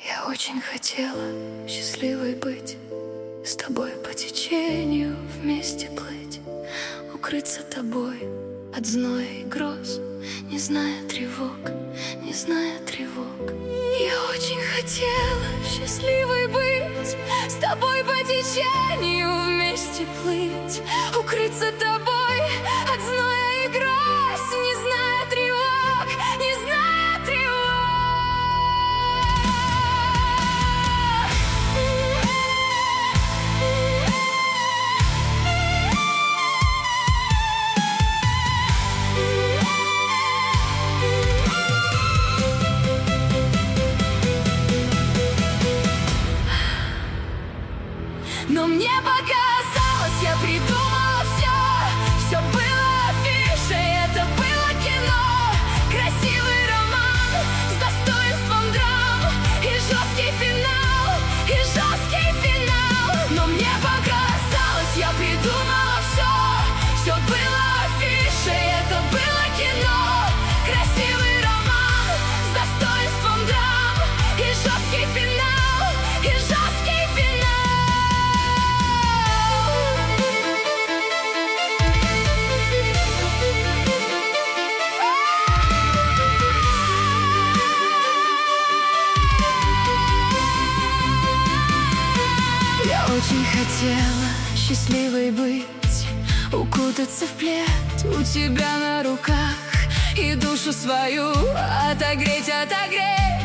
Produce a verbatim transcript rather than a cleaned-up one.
Я очень хотела счастливой быть, с тобой по течению вместе плыть, укрыться тобой от зноя и гроз, не зная тревог, не зная тревог. Я очень хотела счастливой быть, с тобой по течению вместе плыть, укрыться тобой от зноя и гроз, не зная тревог, не зная тревог. Но мне показалось, я придумала все, все было афишей, это было кино, красивый роман с достоинством драм и жесткий финал, и жесткий финал. Но мне показалось, я придумала все, все было афишей, это было кино, красивый роман с достоинством драм и жесткий финал, и жесткий финал. Я очень хотела счастливой быть, укутаться в плед у тебя на руках и душу свою отогреть, отогреть.